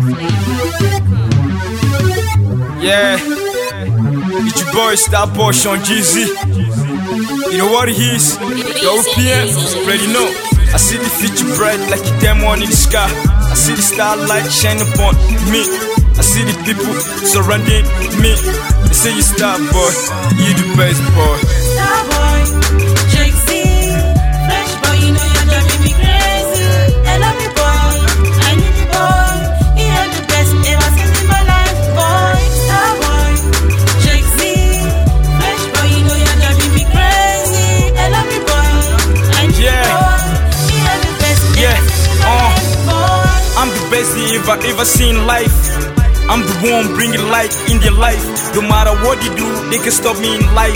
Yeah, it's your boy Starboy Sean Jeezy. You know what it is? European, already know. I see the future bright like a diamond in the sky. I see the starlight shine upon me. I see the people surrounding me. They say you Starboy, you the best boy. Starboy, Jake Z, fresh boy, you know you're driving me crazy. I love you, boy, I need you, boy. You're the best ever seen in my life, boy. Starboy, Jake Z, fresh boy, you know you're driving me crazy. I love you, boy, I need you, boy. You're the best ever seen in my life, boy. I'm the best they ever seen in life. I'm the one bringing light in their life. No matter what they do, they can stop me in life.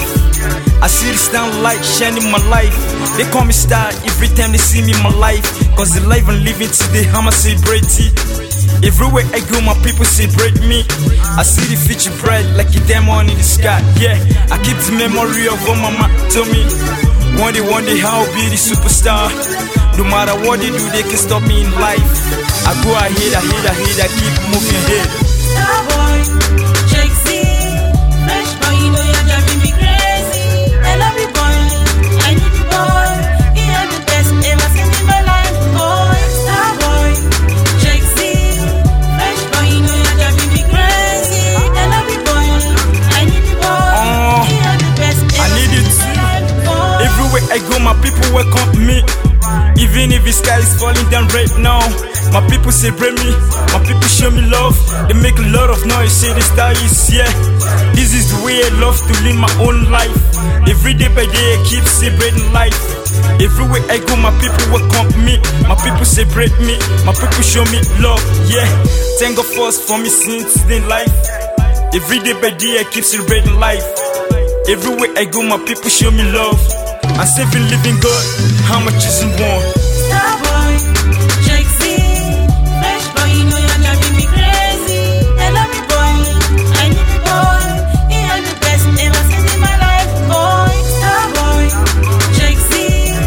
I see the starlight shining my life. They call me star every time they see me in my life. Cause the life I'm living today, I'ma celebrate it. Everywhere I go, my people celebrate me. I see the future bright like a diamond in the sky. Yeah, I keep the memory of what mama told me. One day I'll be the superstar. No matter what they do, they can stop me in life. I go ahead, I keep moving ahead. Starboy, Jake Z, fresh boy, you know you're driving me crazy. I love you, boy, I need you, boy. You're the best ever seen in my life, boy. Starboy, Jake Z, fresh boy, you know you're driving me crazy. I love you, boy, I need you, boy. You're the best ever seen in my life, boy. Everywhere I go, my people welcome me. Even if the sky is falling down right now, my people celebrate me, my people show me love. They make a lot of noise, say the star is here. This is the way I love to live my own life. Every day by day I keep celebrating life. Everywhere I go, my people welcome me, my people celebrate me, my people show me love. Yeah, thank God first for me since in life. Every day by day I keep celebrating life. Everywhere I go, my people show me love. I'm saving living good, how much is in one? Starboy, Jake Z, fresh boy, you know you're driving me crazy. I love you, boy, I need you, boy. You're the best ever seen in my life, boy. Starboy, Jake Z,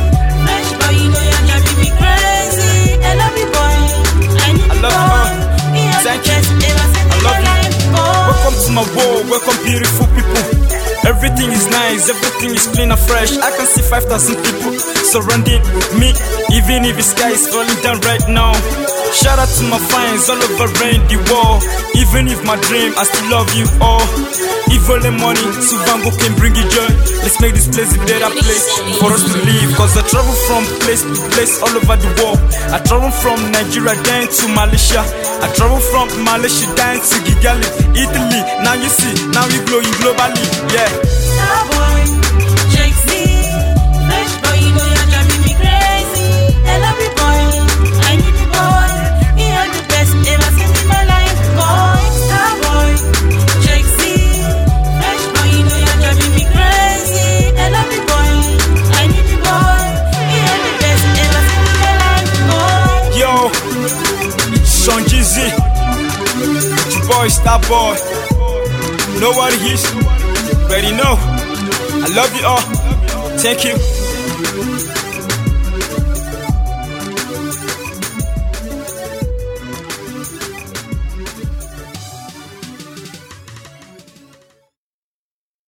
fresh boy, you know you're driving me crazy. I love you, boy, I need you, boy. You're the best ever seen in my life, boy. Welcome to my world, welcome beautiful people. Everything is nice, everything is clean and fresh. I can see 5,000 people surrounding me, even if the sky is falling down right now. Shout out to my fans all over around the world. Even if my dream, I still love you all. If only money, Suvango can bring you joy. Let's make this place a better place for us to live. Cause I travel from place to place all over the world. I travel from Nigeria down to Malaysia. I travel from Malaysia down to Kigali, Italy. Now you see, now we glowing globally. Yeah. Starboy, Jake Z, fresh boy, you know you're driving me crazy. I love you, boy, I need you, boy. You're the best ever seen in my life, boy. Starboy, Jake Z, fresh boy, you know you're driving me crazy. I love you, boy, I need you, boy. You're the best ever seen in my life, boy. Yo, it's Sean Jeezy, it's your boy Starboy. Know what it is? Already know. I love you all. Thank you.